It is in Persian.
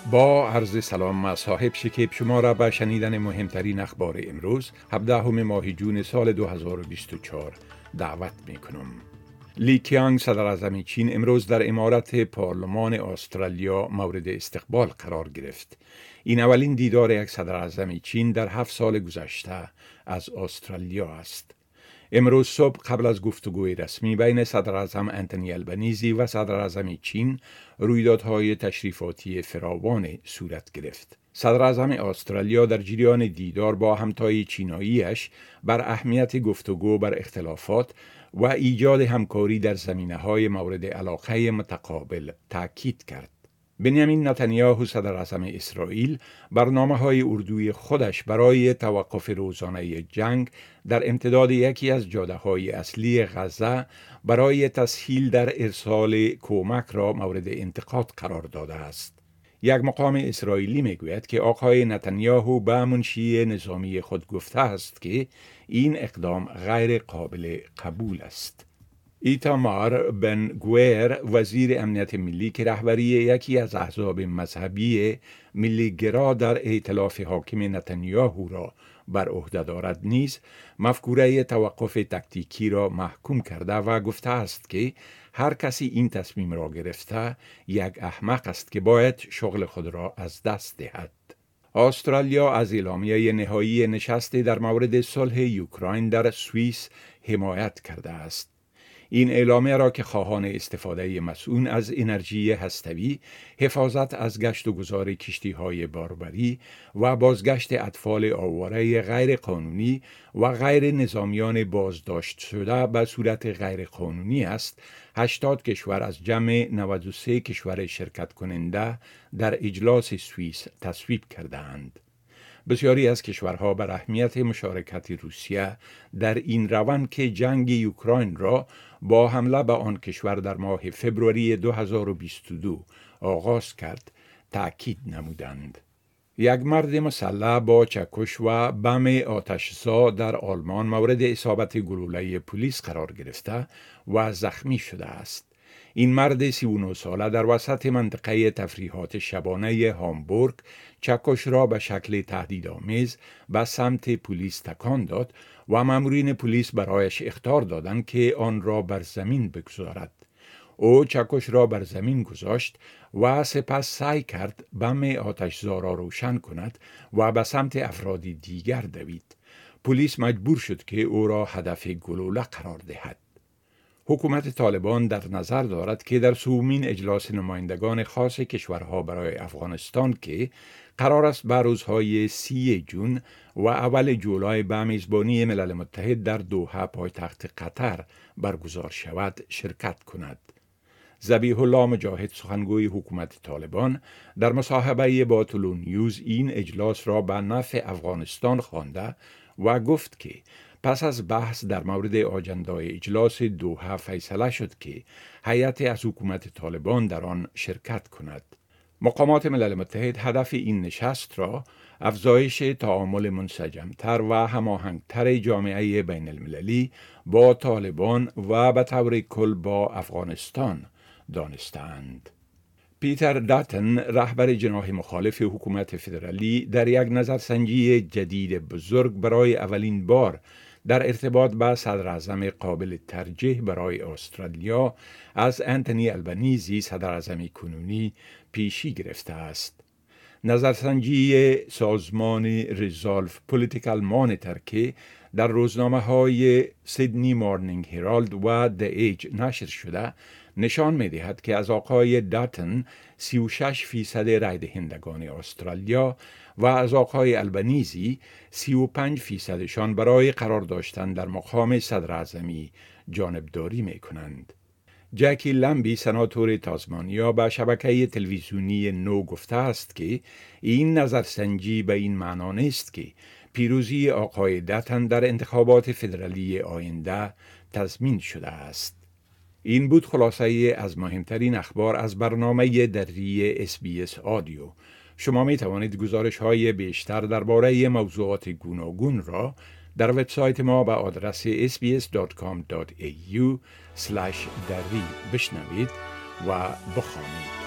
با عرض سلام صاحب شکیب شما را به شنیدن مهمترین اخبار امروز 17 ماه جون سال 2024 دعوت می کنم. لی کیانگ صدر اعظم چین امروز در عمارت پارلمان استرالیا مورد استقبال قرار گرفت. این اولین دیدار یک صدر اعظم چین در 7 سال گذشته از استرالیا است. امروز صبح قبل از گفتگوی رسمی بین صدر اعظم انتونی البنیزی و صدر اعظم چین رویدادهای تشریفاتی فراوان صورت گرفت. صدر اعظم استرالیا در جریان دیدار با همتای چیناییش بر اهمیت گفتگو بر اختلافات و ایجاد همکاری در زمینه‌های مورد علاقه متقابل تاکید کرد. بنیامین نتانیاهو صدر اعظم اسرائیل برنامه‌های اردوی خودش برای توقف روزانه جنگ در امتداد یکی از جاده‌های اصلی غزه برای تسهیل در ارسال کمک را مورد انتقاد قرار داده است. یک مقام اسرائیلی میگوید که آقای نتانیاهو به منشی نظامی خود گفته است که این اقدام غیر قابل قبول است. ایتامار بن گویر وزیر امنیت ملی که رهبری یکی از احزاب مذهبی ملیگرا در ائتلاف حاکم نتانیاهو را بر عهده دارد نیز مفکوره توقف تکتیکی را محکوم کرده و گفته است که هر کسی این تصمیم را گرفته یک احمق است که باید شغل خود را از دست دهد. استرالیا از اعلامیه نهایی نشست در مورد صلح اوکراین در سوئیس حمایت کرده است. این اعلامیه را که خواهان استفاده مسئول از انرژی هسته‌ای، حفاظت از گشت و گذار کشتی‌های باربری و بازگشت اطفال آواره غیر قانونی و غیر نظامیان بازداشت شده به صورت غیر قانونی است، 80 کشور از جمع 93 کشور شرکت کننده در اجلاس سوئیس تصویب کردند. بسیاری از کشورها بر اهمیت مشارکت روسیه در این روند که جنگ اوکراین را با حمله به آن کشور در ماه فوریه 2022 آغاز کرد تأکید نمودند. یک مرد مسلح با چکش و بم آتش‌زا در آلمان مورد اصابت گلوله پلیس قرار گرفته و زخمی شده است. این مرد 39 ساله در وسط منطقه تفریحات شبانه هامبورگ چکش را به شکل تهدیدآمیز به سمت پلیس تکان داد و مامورین پلیس برایش اخطار دادند که آن را بر زمین بگذارد. او چکش را بر زمین گذاشت و سپس سعی کرد بم آتش‌زا را روشن کند و به سمت افراد دیگر دوید. پلیس مجبور شد که او را هدف گلوله قرار دهد. حکومت طالبان در نظر دارد که در سومین اجلاس نمایندگان خاص کشورها برای افغانستان که قرار است به روزهای 30 جون و اول جولای به میزبانی ملل متحد در دوحه پایتخت قطر برگزار شود شرکت کند. ذبیح الله مجاهد سخنگوی حکومت طالبان در مصاحبه با طلوع نیوز این اجلاس را به نفع افغانستان خوانده و گفت که پس از بحث در مورد آجندای اجلاس دوحه فیصله شد که هیئت از حکومت طالبان در آن شرکت کند. مقامات ملل متحد هدف این نشست را افزایش تعامل منسجمتر و هماهنگتر جامعه بین المللی با طالبان و به طور کل با افغانستان دانستند. پیتر داتن رهبر جناح مخالف حکومت فدرالی در یک نظرسنجی جدید بزرگ برای اولین بار در ارتباط با صدر اعظم قابل ترجیح برای استرالیا از انتونی البنیزی صدر اعظم کنونی پیشی گرفته است. نظرسنجی سازمان ریزالف پولیتیکال مانیتور که در روزنامه‌های سیدنی مورنینگ هرالد و د ایج نشر شده نشان می‌دهد که از آقای داتن 36% رای دهندگان استرالیا و از آقای البنیزی 35%شان برای قرار داشتن در مقام صدر اعظمی جانبداری می‌کنند. جکی لمبی سناتور تازمانیا به شبکه تلویزیونی نو گفته است که این نظرسنجی به این معنا نیست که پیروزی آقای داتن در انتخابات فدرالی آینده تضمین شده است. این بود خلاصه از مهمترین اخبار از برنامه دری SBS آدیو. شما می توانید گزارش های بیشتر درباره موضوعات گوناگون را در وبسایت ما به آدرس sbs.com.au/dari بشنوید و بخوانید.